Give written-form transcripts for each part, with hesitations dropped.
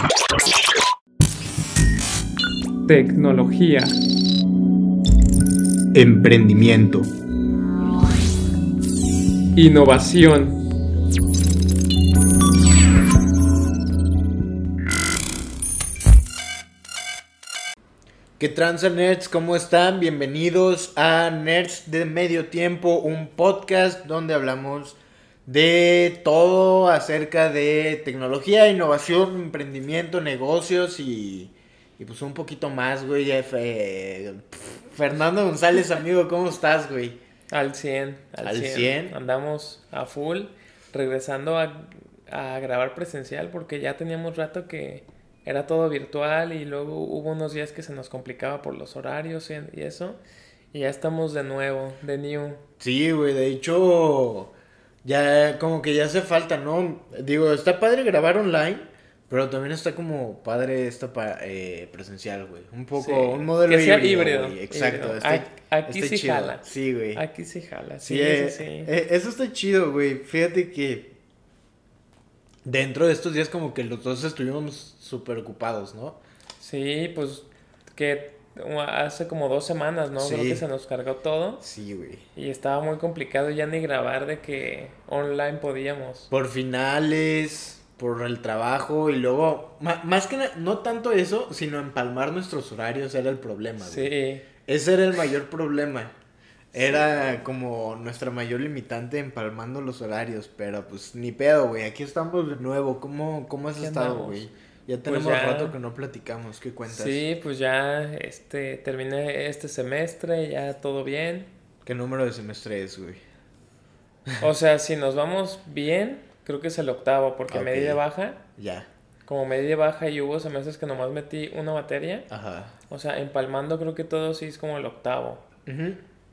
Tecnología. Emprendimiento. Innovación. ¿Qué tranza, nerds? ¿Cómo están? Bienvenidos a Nerds de Medio Tiempo, un podcast donde hablamos de todo acerca de tecnología, innovación, emprendimiento, negocios y pues un poquito más, güey. Fernando González, amigo, ¿cómo estás, güey? Al 100. ¿Al 100? Andamos a full, regresando a grabar presencial porque ya teníamos rato que era todo virtual y luego hubo unos días que se nos complicaba por los horarios y eso. Y ya estamos de nuevo, de new. Sí, güey, de hecho, ya como que ya hace falta, ¿no? Digo, está padre grabar online, pero también está como padre presencial, güey. Un poco, Sí, un modelo que sea híbrido, híbrido. güey. Exacto. Aquí está sí chido. jala. Sí, güey. Aquí sí jala, Sí, sí. eso está chido, güey. Fíjate que dentro de estos días como que los dos estuvimos súper ocupados, ¿no? Sí, pues que hace como 2 semanas, ¿no? Sí. Creo que se nos cargó todo. Sí, güey. Y estaba muy complicado ya ni grabar de que online podíamos. Por finales, por el trabajo y luego, más que no tanto eso, sino empalmar nuestros horarios era el problema, güey. Sí. Ese era el mayor problema. Era como nuestra mayor limitante empalmando los horarios, pero pues ni pedo, güey. Aquí estamos de nuevo. ¿Cómo has ¿Qué estado, andamos? güey? Ya Pues tenemos ya. rato que no platicamos. ¿Qué cuentas? Sí, pues ya terminé este semestre, ya todo bien. ¿Qué número de semestre es, güey? O sea, si nos vamos bien, creo que es el octavo, porque Ok. me di de baja. Ya. Como me di de baja y hubo semestres que nomás metí una materia. Ajá. O sea, empalmando creo que todo sí es como el octavo. Ujú.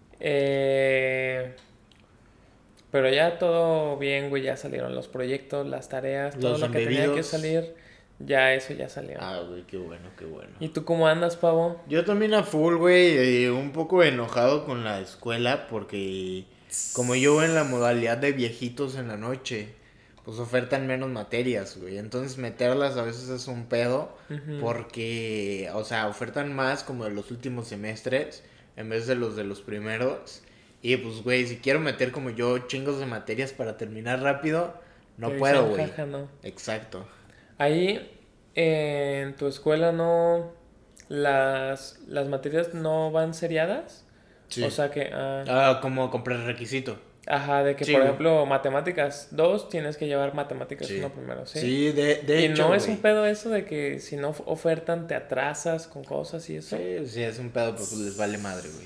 Pero ya todo bien, güey, ya salieron los proyectos, las tareas, todo Los lo que tenía que embebidos. salir, ya eso ya salió. Ah, güey, qué bueno, qué bueno. ¿Y tú cómo andas, pavo? Yo también a full, güey, un poco enojado con la escuela porque como yo voy en la modalidad de viejitos en la noche, pues ofertan menos materias, güey. Entonces meterlas a veces es un pedo porque, o sea, ofertan más como de los últimos semestres en vez de los primeros. Y pues, güey, si quiero meter como yo chingos de materias para terminar rápido, no Te puedo, dicen, güey. jaja, no. Exacto. Ahí en tu escuela no, las materias no van seriadas. Sí. O sea que, Como con prerequisito. ajá, de que Sí, por güey. ejemplo matemáticas 2 tienes que llevar matemáticas Sí. 1 primero, ¿sí? Sí, de Y hecho, no es güey. un pedo eso de que si no ofertan te atrasas con cosas y eso. Sí, es un pedo, pues les vale madre, güey.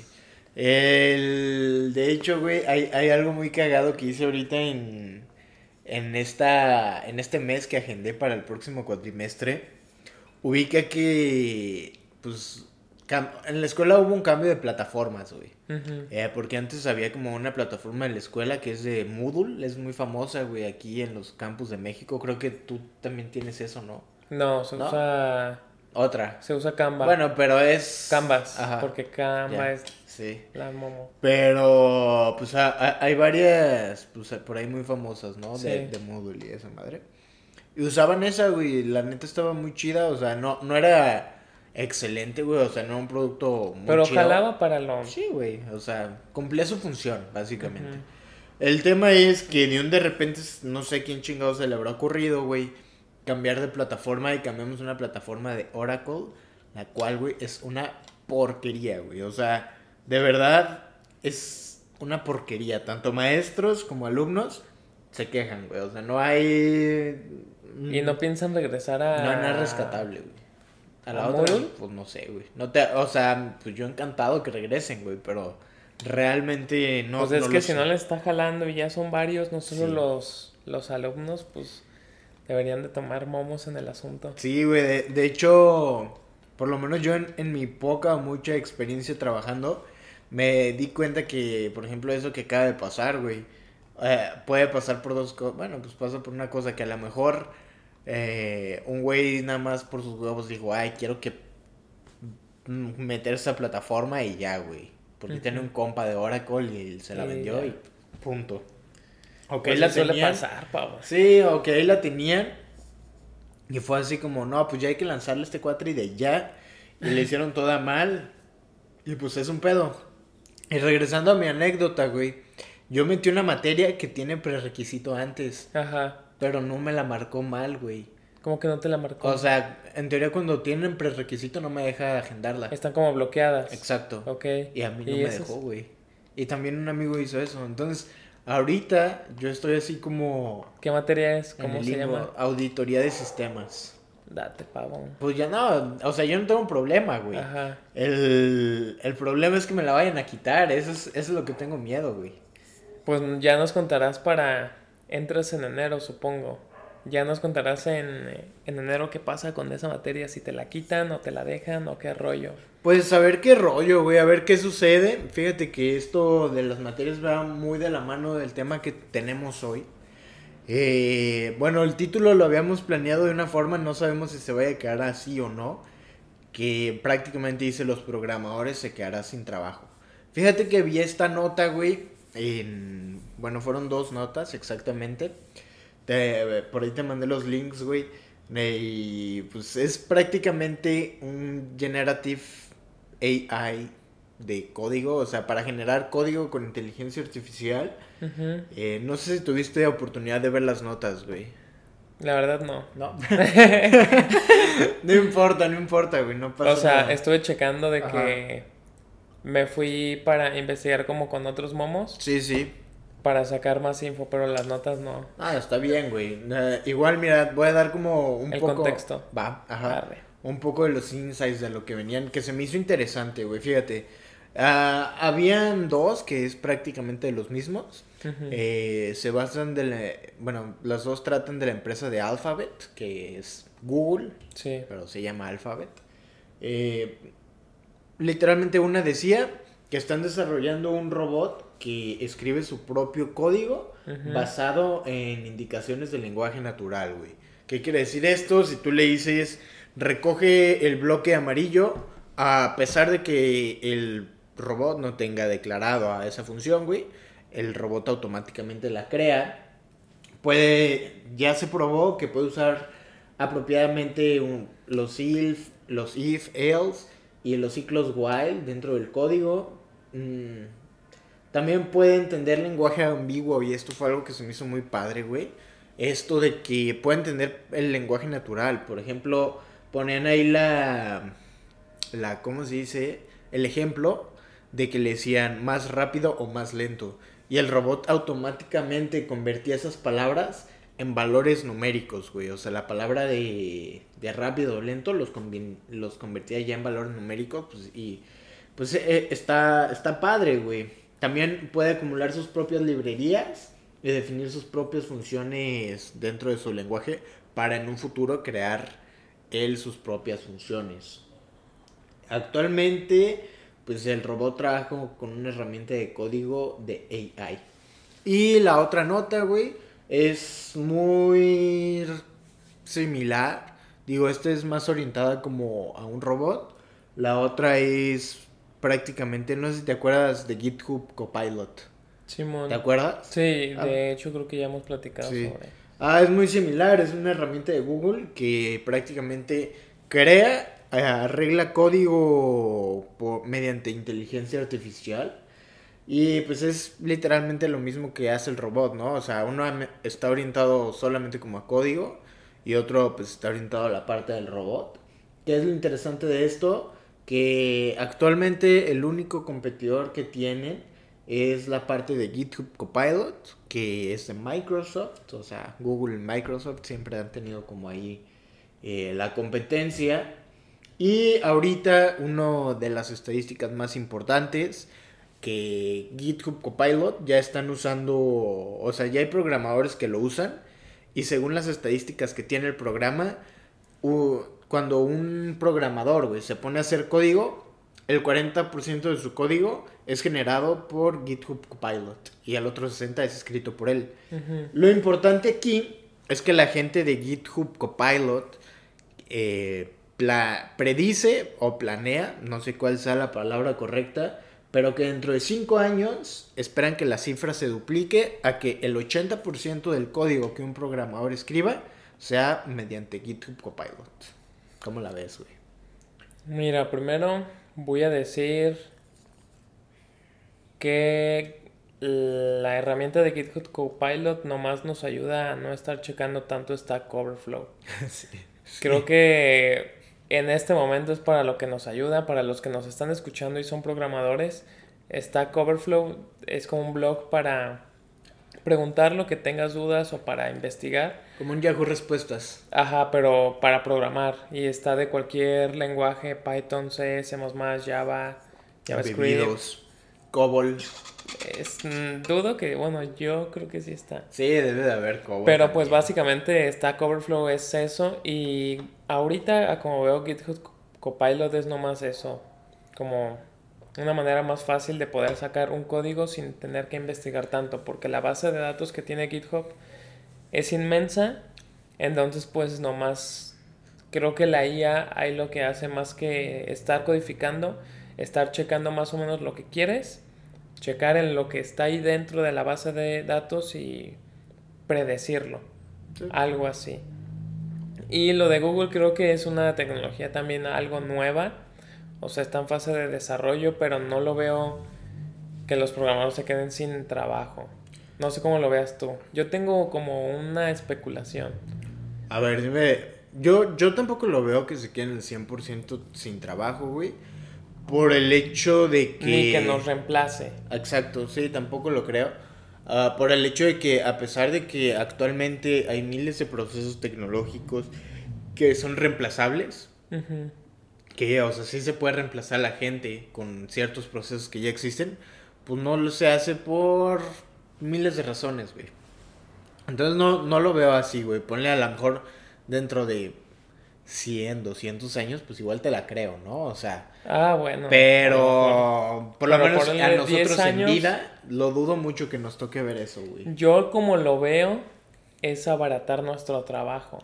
De hecho, güey, hay algo muy cagado que hice ahorita en este mes que agendé para el próximo cuatrimestre. Ubica que, pues, en la escuela hubo un cambio de plataformas, güey. Ujú. Porque antes había como una plataforma en la escuela que es de Moodle, es muy famosa, güey, aquí en los campus de México. Creo que tú también tienes eso, ¿no? No, se ¿No? usa Otra. Canva. Bueno, pero es... Canvas, Ajá. porque Canva Ya, es sí. la momo. Pero, pues, hay varias, pues, por ahí muy famosas, ¿no? Sí. De Moodle y esa madre. Y usaban esa, güey, la neta estaba muy chida, o sea, no era excelente, güey, o sea, no era un producto muy Pero chido. jalaba para lo... Sí, güey, o sea, cumplía su función, básicamente. Ujú. El tema es que de repente, no sé quién chingado se le habrá ocurrido, güey, cambiar de plataforma y cambiamos una plataforma de Oracle, la cual, güey, es una porquería, güey. O sea, de verdad es una porquería. Tanto maestros como alumnos se quejan, güey. O sea, no hay... Y no piensan regresar a... No hay nada rescatable, güey. A la ¿A otra, Moodle? pues no sé, güey. O sea, pues yo encantado que regresen, güey, pero realmente no. Pues es no que lo si sé. no le está jalando y ya son varios, no solo Sí. los alumnos, pues deberían de tomar momos en el asunto. Sí, güey, de hecho, por lo menos yo en mi poca o mucha experiencia trabajando, me di cuenta que, por ejemplo, eso que acaba de pasar, güey, puede pasar por dos cosas. Bueno, pues pasa por una cosa que a lo mejor un güey nada más por sus huevos dijo, ay, quiero que meter esa plataforma y ya, güey. Porque tiene un compa de Oracle y se la Y vendió ya. y punto. Ok, Pues la sí suele tenían. pasar, pavo. Sí, ok, la tenían. Y fue así como, no, pues ya hay que lanzarle este cuatri de ya. Y le hicieron toda mal. Y pues es un pedo. Y regresando a mi anécdota, güey. Yo metí una materia que tiene prerequisito antes. Ajá. Pero no me la marcó mal, güey. ¿Cómo que no te la marcó? O sea, en teoría cuando tienen prerequisito no me deja agendarla. Están como bloqueadas. Exacto. Ok. Y a mí no ¿Y me eso dejó, güey. Y también un amigo hizo eso. Entonces, ahorita yo estoy así como ¿Qué materia es? en ¿Cómo el se limbo, llama? auditoría de sistemas. Date, pavón. Pues ya no, o sea, yo no tengo un problema, güey. Ajá. El problema es que me la vayan a quitar. Eso es lo que tengo miedo, güey. Pues ya nos contarás para... Entras en enero, supongo. Ya nos contarás en enero qué pasa con esa materia, si te la quitan o te la dejan o qué rollo. Pues a ver qué rollo, güey, a ver qué sucede. Fíjate que esto de las materias va muy de la mano del tema que tenemos hoy. Bueno, el título lo habíamos planeado de una forma, no sabemos si se vaya a quedar así o no. Que prácticamente dice los programadores se quedará sin trabajo. Fíjate que vi esta nota, güey. Bueno, fueron 2 notas exactamente. Por ahí te mandé los links, güey. Y pues es prácticamente un generative AI de código, o sea, para generar código con inteligencia artificial. Ujú. No sé si tuviste oportunidad de ver las notas, güey. La verdad no. No. No importa, güey, no pasa O sea, nada. estuve checando de Ajá. que me fui para investigar como con otros momos Sí, sí. para sacar más info, pero las notas no. Ah, está bien, güey. Igual, mira, voy a dar como un El poco... contexto. Va, ajá. Arre. Un poco de los insights de lo que venían, que se me hizo interesante, güey. Fíjate. Habían 2 que es prácticamente los mismos. Ujú. Se basan de la... Bueno, las 2 tratan de la empresa de Alphabet, que es Google, Sí. pero se llama Alphabet. Eh, Literalmente una decía que están desarrollando un robot que escribe su propio código Ujú. basado en indicaciones del lenguaje natural, güey. ¿Qué quiere decir esto? Si tú le dices, recoge el bloque amarillo, a pesar de que el robot no tenga declarado a esa función, güey, el robot automáticamente la crea. Ya se probó que puede usar apropiadamente los if, else y los ciclos while dentro del código. También puede entender lenguaje ambiguo y esto fue algo que se me hizo muy padre, güey. Esto de que puede entender el lenguaje natural. Por ejemplo, ponían ahí ¿cómo se dice? El ejemplo de que le decían más rápido o más lento. Y el robot automáticamente convertía esas palabras en valores numéricos, güey. O sea, la palabra de rápido o lento los convertía ya en valores numéricos. Pues, y pues está padre, güey. También puede acumular sus propias librerías y definir sus propias funciones dentro de su lenguaje para en un futuro crear él sus propias funciones. Actualmente, pues el robot trabaja con una herramienta de código de AI. Y la otra nota, güey, es muy similar. Digo, esta es más orientada como a un robot. La otra es prácticamente, no sé si te acuerdas de GitHub Copilot. Simón. ¿Te acuerdas? Sí, Ah, de hecho creo que ya hemos platicado sí. sobre. Es muy similar, es una herramienta de Google que prácticamente arregla código mediante inteligencia artificial. Y pues es literalmente lo mismo que hace el robot, ¿no? O sea, uno está orientado solamente como a código y otro pues está orientado a la parte del robot. ¿Qué es lo interesante de esto? Que actualmente el único competidor que tienen es la parte de GitHub Copilot, que es de Microsoft. O sea, Google y Microsoft siempre han tenido como ahí la competencia. Y ahorita una de las estadísticas más importantes, que GitHub Copilot ya están usando, o sea, ya hay programadores que lo usan y según las estadísticas que tiene el programa, cuando un programador, güey, se pone a hacer código, el 40% de su código es generado por GitHub Copilot y el otro 60% es escrito por él. Ujú. Lo importante aquí es que la gente de GitHub Copilot predice o planea, no sé cuál sea la palabra correcta, pero que dentro de 5 años esperan que la cifra se duplique a que el 80% del código que un programador escriba sea mediante GitHub Copilot. ¿Cómo la ves, güey? Mira, primero voy a decir que la herramienta de GitHub Copilot nomás nos ayuda a no estar checando tanto Stack Overflow. Sí. Creo que en este momento es para lo que nos ayuda, para los que nos están escuchando y son programadores. Stack Overflow es como un blog para preguntar lo que tengas dudas o para investigar. Como un Yahoo Respuestas. Ajá, pero para programar. Y está de cualquier lenguaje, Python, C, C++, Java, JavaScript. Bebidos, COBOL. Dudo que, bueno, yo creo que sí está. Sí, debe de haber COBOL. Pero también. pues básicamente Stack Overflow es eso. Y ahorita, como veo, GitHub Copilot es nomás eso. Como una manera más fácil de poder sacar un código sin tener que investigar tanto. Porque la base de datos que tiene GitHub es inmensa. Entonces pues nomás creo que la IA ahí lo que hace más que estar codificando, estar checando más o menos lo que quieres, checar en lo que está ahí dentro de la base de datos y predecirlo, Sí. algo así. Y lo de Google creo que es una tecnología también algo nueva, o sea, está en fase de desarrollo, pero no lo veo que los programadores se queden sin trabajo. No sé cómo lo veas tú. Yo tengo como una especulación. A ver, dime. Yo tampoco lo veo que se queden el 100% sin trabajo, güey. Por el hecho de que... Ni que nos reemplace. Exacto, sí, tampoco lo creo. Por el hecho de que a pesar de que actualmente hay miles de procesos tecnológicos que son reemplazables, Uh-huh. que, o sea, sí se puede reemplazar a la gente con ciertos procesos que ya existen, pues no lo se hace por miles de razones, güey. Entonces no lo veo así, güey. Ponle a lo mejor dentro de 100, 200 años, pues igual te la creo, ¿no? O sea, Ah, bueno. pero por lo Pero menos ponle a 10 nosotros en años. vida, lo dudo mucho que nos toque ver eso, güey. Yo como lo veo es abaratar nuestro trabajo.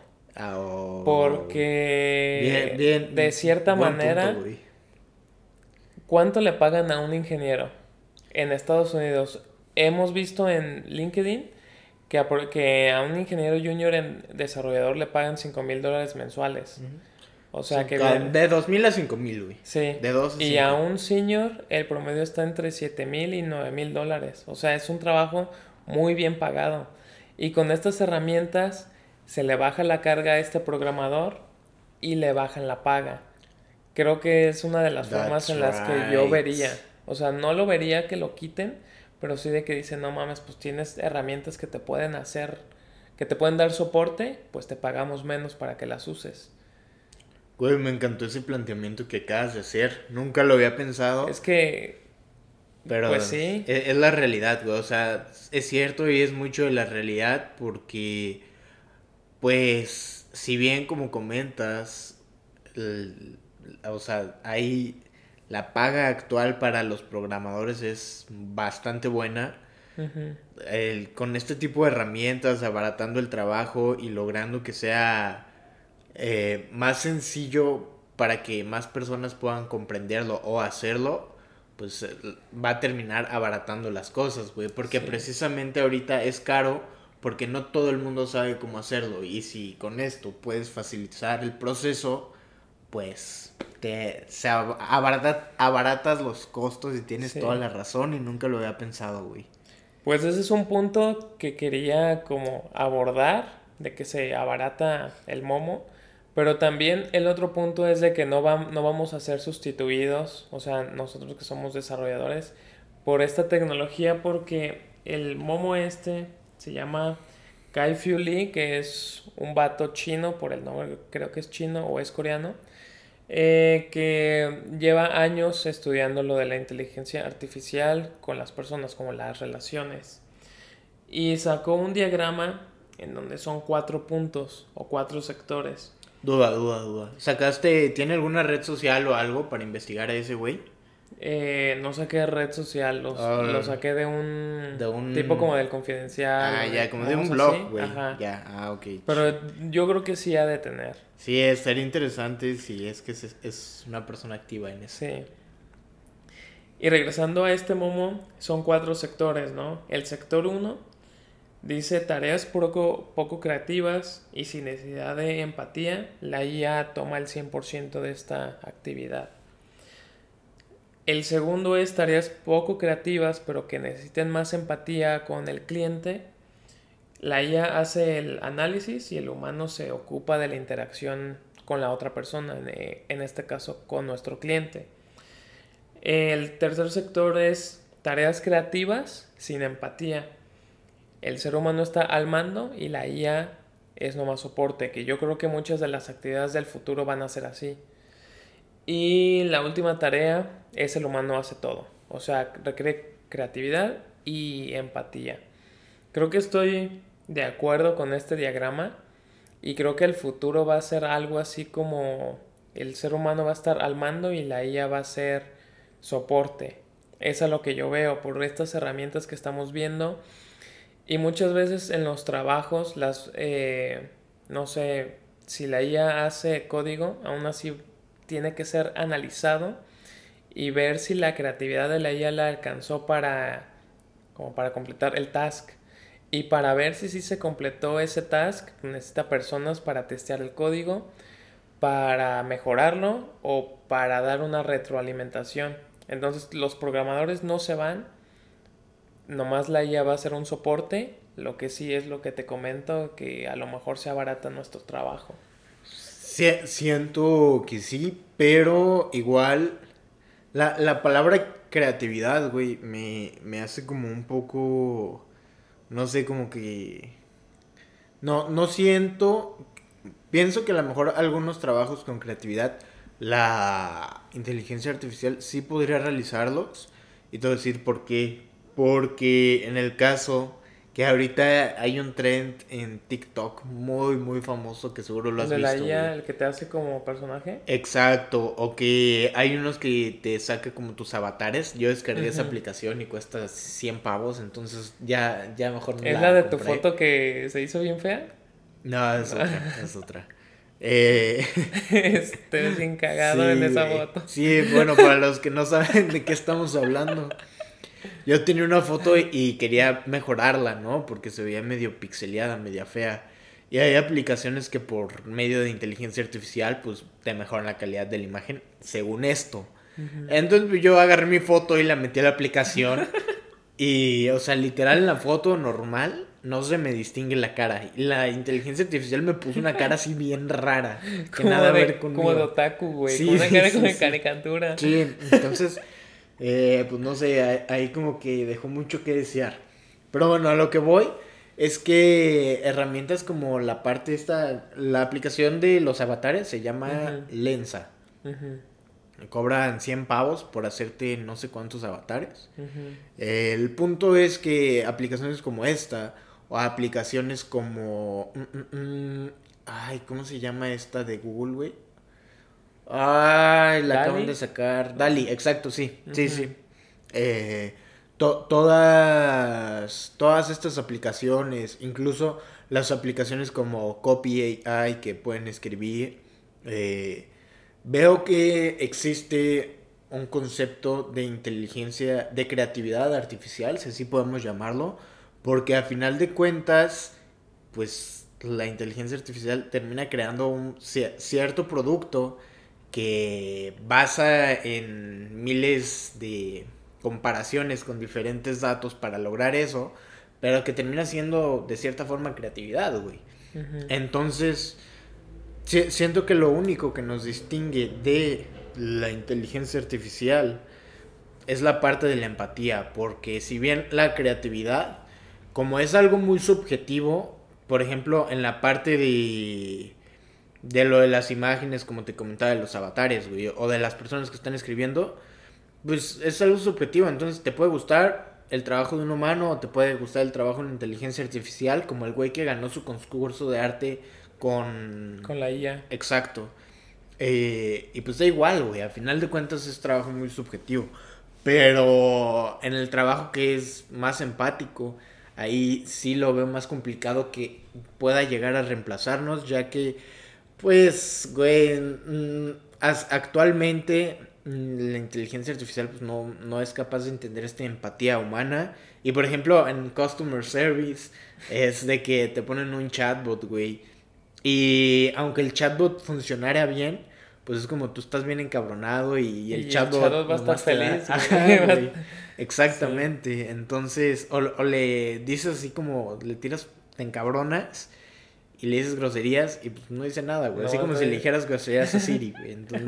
Porque de cierta buen manera, punto, güey. ¿cuánto le pagan a un ingeniero en Estados Unidos? Hemos visto en LinkedIn que a un ingeniero junior en desarrollador le pagan $5,000 mensuales. O sea Sí, que de 2,000 a 5,000, güey. sí. De 2 a Y 5. a un senior el promedio está entre $7,000 y $9,000. O sea, es un trabajo muy bien pagado. Y con estas herramientas se le baja la carga a este programador y le bajan la paga. Creo que es una de las formas en las que yo vería. O sea, no lo vería que lo quiten, pero sí de que dicen, no mames, pues tienes herramientas que te pueden hacer, que te pueden dar soporte, pues te pagamos menos para que las uses. Güey, me encantó ese planteamiento que acabas de hacer. Nunca lo había pensado. Es que, Pero pues sí. es la realidad, güey. O sea, es cierto y es mucho de la realidad porque, pues, si bien como comentas, o sea, ahí la paga actual para los programadores es bastante buena. Uh-huh. Con este tipo de herramientas, abaratando el trabajo y logrando que sea más sencillo para que más personas puedan comprenderlo o hacerlo, pues va a terminar abaratando las cosas, güey. Porque Sí. precisamente ahorita es caro porque no todo el mundo sabe cómo hacerlo. Y si con esto puedes facilitar el proceso, pues abaratas los costos y tienes Sí. toda la razón y nunca lo había pensado, güey. Pues ese es un punto que quería como abordar, de que se abarata el momo, pero también el otro punto es de que no vamos a ser sustituidos, o sea, nosotros que somos desarrolladores, por esta tecnología, porque el momo este se llama Kai-Fu Lee, que es un vato chino, por el nombre creo que es chino o es coreano, que lleva años estudiando lo de la inteligencia artificial con las personas, como las relaciones. Y sacó un diagrama en donde son 4 puntos o 4 sectores. Duda. ¿Tiene alguna red social o algo para investigar a ese güey? No saqué red social, lo saqué de un tipo como del Confidencial. Ya, como de un así. blog, güey. Ajá. Ya, ok. Pero yo creo que sí ha de tener. Sí, estaría interesante si es que es una persona activa en eso. Sí. Y regresando a este momo, son 4 sectores, ¿no? El sector 1 Dice tareas poco creativas y sin necesidad de empatía, la IA toma el 100% de esta actividad. El segundo es tareas poco creativas pero que necesiten más empatía con el cliente. La IA hace el análisis y el humano se ocupa de la interacción con la otra persona, en este caso con nuestro cliente. El tercer sector es tareas creativas sin empatía. El ser humano está al mando y la IA es nomás soporte, que yo creo que muchas de las actividades del futuro van a ser así. Y la última tarea es el humano hace todo. O sea, requiere creatividad y empatía. Creo que estoy de acuerdo con este diagrama y creo que el futuro va a ser algo así como el ser humano va a estar al mando y la IA va a ser soporte. Eso es lo que yo veo por estas herramientas que estamos viendo. Y muchas veces en los trabajos, no sé, si la IA hace código, aún así tiene que ser analizado y ver si la creatividad de la IA la alcanzó como para completar el task. Y para ver si sí se completó ese task, necesita personas para testear el código, para mejorarlo o para dar una retroalimentación. Entonces los programadores no se van, nomás la IA va a ser un soporte. Lo que sí es lo que te comento, que a lo mejor se abarata nuestro trabajo. Siento que sí, pero igual la palabra creatividad, güey, me hace como un poco, no sé, como que... No siento, pienso que a lo mejor algunos trabajos con creatividad, la inteligencia artificial sí podría realizarlos. Y te voy a decir por qué. Porque en el caso que ahorita hay un trend en TikTok muy, muy famoso que seguro lo El has de la visto, güey. IA, el que te hace como personaje. Exacto, o que hay unos que te saca como tus avatares. Yo descargué esa Ujú. aplicación y cuesta 100 pavos, entonces ya mejor no ¿Es la la de tu compré. foto que se hizo bien fea? No, es No. otra, es otra. Eh, Te ves bien cagado en sí, esa güey. foto. Sí, bueno, para los que no saben de qué estamos hablando. Yo tenía una foto y quería mejorarla, ¿no? Porque se veía medio pixeleada, media fea. Y hay aplicaciones que por medio de inteligencia artificial, pues te mejoran la calidad de la imagen, según esto. Ujú. Entonces pues, yo agarré mi foto y la metí a la aplicación. Y, o sea, literal en la foto normal no se me distingue la cara. Y la inteligencia artificial me puso una cara así bien rara, que nada a ver Como de conmigo. otaku, güey. Como Sí, una cara como sí, de sí. caricatura. Sí, entonces, pues no sé, ahí como que dejó mucho que desear. Pero bueno, a lo que voy es que herramientas como la parte esta, la aplicación de los avatares se llama Ujú, Lensa. ujú, Cobran 100 pavos por hacerte no sé cuántos avatares. ujú. El punto es que aplicaciones como esta, o aplicaciones como... ay, ¿cómo se llama esta de Google, güey? Ay, la acaban de Dali. sacar. Dali, exacto, sí. Sí, Ujú, sí. Todas estas aplicaciones, incluso las aplicaciones como Copy AI que pueden escribir, eh, veo que existe un concepto de inteligencia, de creatividad artificial, si así podemos llamarlo, porque a final de cuentas, pues la inteligencia artificial termina creando un cierto producto que basa en miles de comparaciones con diferentes datos para lograr eso, pero que termina siendo de cierta forma creatividad, güey. ujú. Entonces, siento que lo único que nos distingue de la inteligencia artificial es la parte de la empatía, porque si bien la creatividad, como es algo muy subjetivo, por ejemplo, en la parte de lo de las imágenes, como te comentaba, de los avatares, güey, o de las personas que están escribiendo, pues es algo subjetivo. Entonces te puede gustar el trabajo de un humano o te puede gustar el trabajo de una inteligencia artificial, como el güey que ganó su concurso de arte con... Con la IA. Exacto. Y pues da igual, güey, al final de cuentas es trabajo muy subjetivo. Pero en el trabajo que es más empático, ahí sí lo veo más complicado que pueda llegar a reemplazarnos, ya que pues, güey, actualmente la inteligencia artificial pues no es capaz de entender esta empatía humana. Y por ejemplo, en Customer Service es de que te ponen un chatbot, güey. Y aunque el chatbot funcionara bien, pues es como tú estás bien encabronado y el chatbot va a estar nomás te da... feliz, Ajá, güey. Sí. Exactamente. Entonces, o le dices así como, le tiras, te encabronas y le dices groserías y pues no dice nada, güey. Así No, como si le dijeras groserías a Siri, güey. Entonces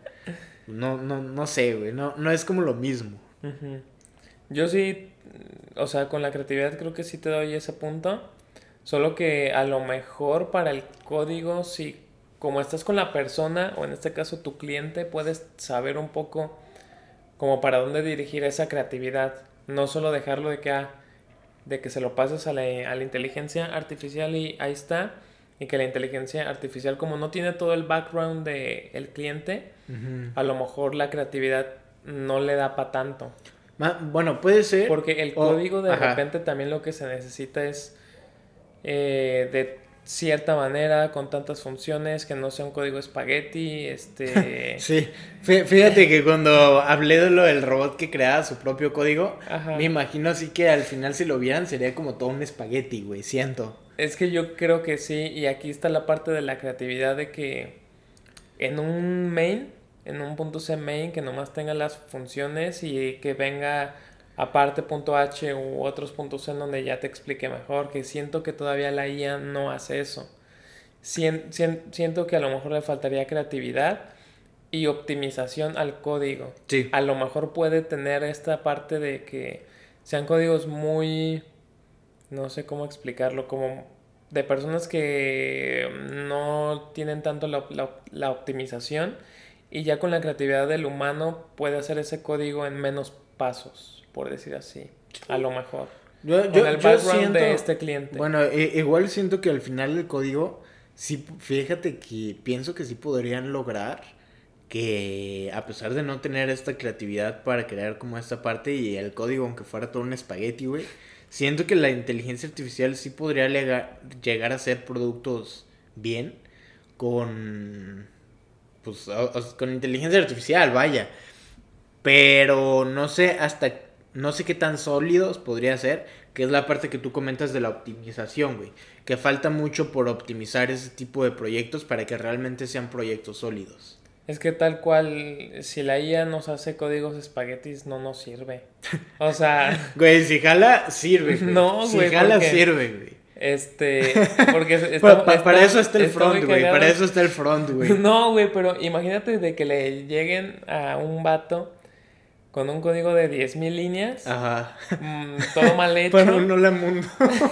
no sé, güey. No es como lo mismo. Ujú. Yo sí, o sea, con la creatividad creo que sí te doy ese punto. Solo que a lo mejor para el código, si como estás con la persona, o en este caso tu cliente, puedes saber un poco como para dónde dirigir esa creatividad. No solo dejarlo de que se lo pases a la inteligencia artificial y ahí está. Y que la inteligencia artificial, como no tiene todo el background del cliente, Ujú. a lo mejor la creatividad no le da para tanto. Bueno, puede ser. Porque el O, código de ajá. repente también lo que se necesita es de cierta manera, con tantas funciones, que no sea un código espagueti, Sí, fíjate que cuando hablé de lo del robot que creaba su propio código, me Ajá. imagino así que al final si lo vieran sería como todo un espagueti, güey, siento. Es que yo creo que sí, y aquí está la parte de la creatividad de que en un main, en un punto C main, que nomás tenga las funciones y que venga aparte punto H u otros puntos C en donde ya te explique mejor, que siento que todavía la IA no hace eso. Siento que a lo mejor le faltaría creatividad y optimización al código. Sí. A lo mejor puede tener esta parte de que sean códigos muy, no sé cómo explicarlo, como de personas que no tienen tanto la optimización y ya con la creatividad del humano puede hacer ese código en menos pasos, por decir así, a lo mejor. Con el Yo background de siento, este cliente. bueno, igual siento que al final del código, sí, fíjate que pienso que sí podrían lograr que a pesar de no tener esta creatividad para crear como esta parte y el código aunque fuera todo un espagueti, güey, siento que la inteligencia artificial sí podría llegar a hacer productos bien con, pues, con inteligencia artificial, vaya. Pero no sé qué tan sólidos podría ser, que es la parte que tú comentas de la optimización, güey. Que falta mucho por optimizar ese tipo de proyectos para que realmente sean proyectos sólidos. Es que tal cual, si la IA nos hace códigos espaguetis, no nos sirve. O sea, Güey, si jala, sirve, güey. no, Si güey, jala, porque, sirve, güey. porque está, Para está, eso está el está muy front, güey. Para cagado. eso está el front, güey. No, güey, pero imagínate de que le lleguen a un vato con un código de 10.000 líneas, Ajá. todo mal Para hecho, un hola mundo.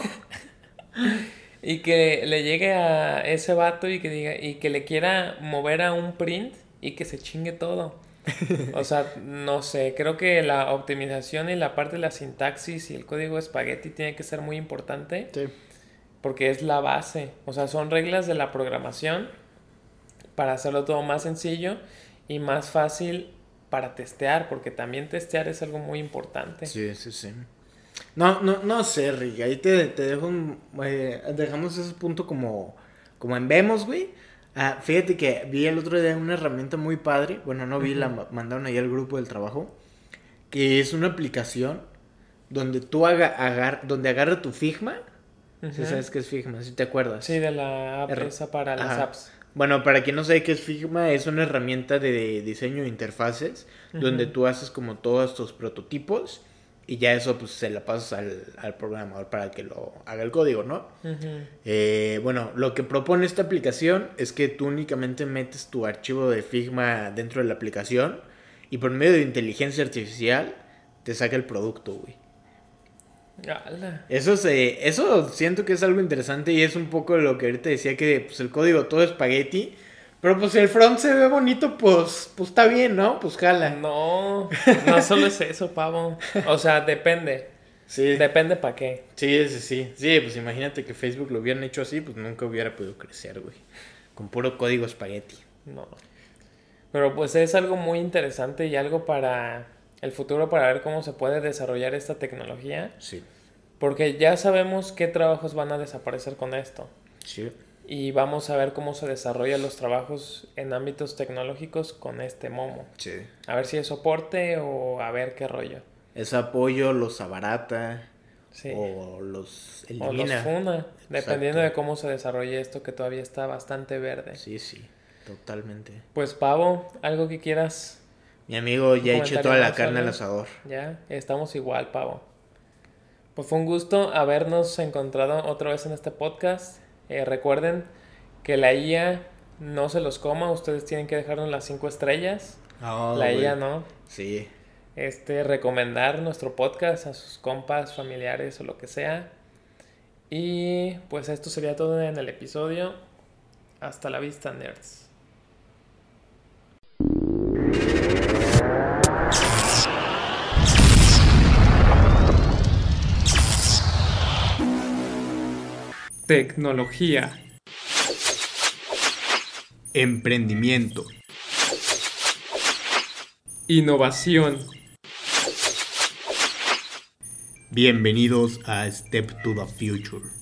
y que le llegue a ese vato y que diga, y que le quiera mover a un print y que se chingue todo. O sea, no sé, creo que la optimización y la parte de la sintaxis y el código espagueti tiene que ser muy importante Sí. porque es la base. O sea, son reglas de la programación para hacerlo todo más sencillo y más fácil para testear, porque también testear es algo muy importante. Sí, sí, sí. No sé, Rick. Ahí te dejo dejamos ese punto como en vemos, güey. Ah, fíjate que vi el otro día una herramienta muy padre. Bueno, no vi, la Ujú, mandaron ahí al grupo del trabajo. Que es una aplicación donde tú donde agarra tu Figma. Si ujú. sabes qué es Figma, si te Sí, acuerdas. de la app esa para las Ajá. apps. Bueno, para quien no sabe qué es Figma, es una herramienta de diseño de interfaces donde Ujú, tú haces como todos tus prototipos y ya eso pues se la pasas al programador para que lo haga el código, ¿no? ujú. Bueno, lo que propone esta aplicación es que tú únicamente metes tu archivo de Figma dentro de la aplicación y por medio de inteligencia artificial te saca el producto, güey. Ala. Eso siento que es algo interesante y es un poco lo que ahorita decía que pues el código todo es espagueti, pero pues si el front se ve bonito, pues está bien, ¿no? Pues jala. No, no solo es eso, pavo. O sea, depende. Sí, Depende para qué. sí, pues imagínate que Facebook lo hubieran hecho así, pues nunca hubiera podido crecer, güey. Con puro código espagueti. No. Pero pues es algo muy interesante y algo para el futuro para ver cómo se puede desarrollar esta tecnología. Sí, Porque ya sabemos qué trabajos van a desaparecer con esto. sí. y vamos a ver cómo se desarrollan los trabajos en ámbitos tecnológicos con este Momo. Sí. A ver si es soporte o a ver qué rollo. Es apoyo, los abarata Sí. o los O los elimina. funa, dependiendo Exacto. de cómo se desarrolle esto que todavía está bastante verde. Sí, sí, totalmente. Pues Pavo, algo que quieras. Mi amigo, ya eché comentario toda la más, carne al algo? asador. Ya, estamos igual, Pavo. Pues fue un gusto habernos encontrado otra vez en este podcast. Recuerden que la IA no se los coma, ustedes tienen que dejarnos las 5 estrellas. Ah, La güey. IA no. Sí. Recomendar nuestro podcast a sus compas, familiares o lo que sea. Y pues esto sería todo en el episodio. Hasta la vista, nerds. Tecnología. Emprendimiento. Innovación. Bienvenidos a Step to the Future.